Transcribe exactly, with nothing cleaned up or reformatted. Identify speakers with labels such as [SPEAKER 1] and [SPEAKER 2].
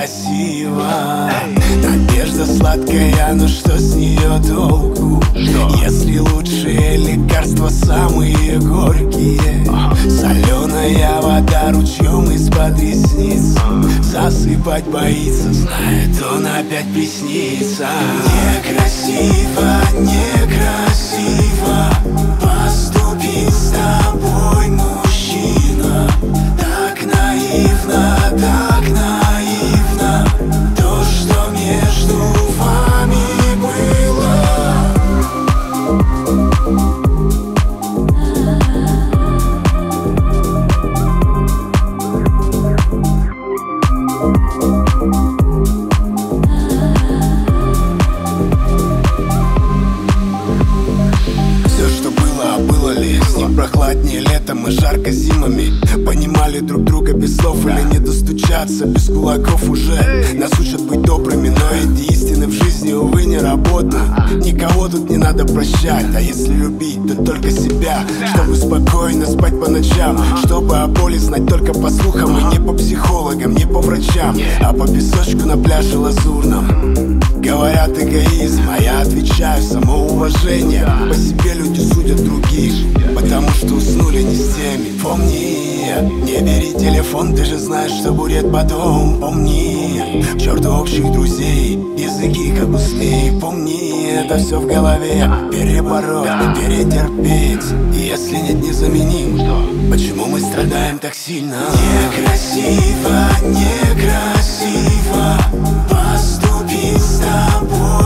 [SPEAKER 1] некрасиво. Надежда сладкая, но что с нее толку, если лучшие лекарства самые горькие? Соленая вода ручьем из-под ресниц, засыпать боится, знает, он опять приснится. Некрасиво, некрасиво поступить с тобой, мужчина. Так наивно, так наивно то, что между вами было. Все, что было, а было ли? С ним прохладнее летом и жарко зимами. Понимали друг друга без слов или не достучаться без кулаков уже. Нас учат быть добрыми, но эти истины в жизни, увы, не работают. Никого тут не надо прощать, а если любить, то только себя. Чтобы спокойно спать по ночам, чтобы о боли знать только по слухам. И не по психологам, не по врачам, а по песочку на пляже лазурном. Говорят эгоизм, а я отвечаю самоуважение. По себе люди судят других, потому что уснули не с теми. Помни, не бери телефон, ты же знаешь, что будет потом. Помни, к черту общих друзей, языки как усны. Помни, это все в голове, перебороть, перетерпеть. И если нет, не заменим. Почему мы страдаем так сильно? Некрасиво, некрасиво поступить с тобой.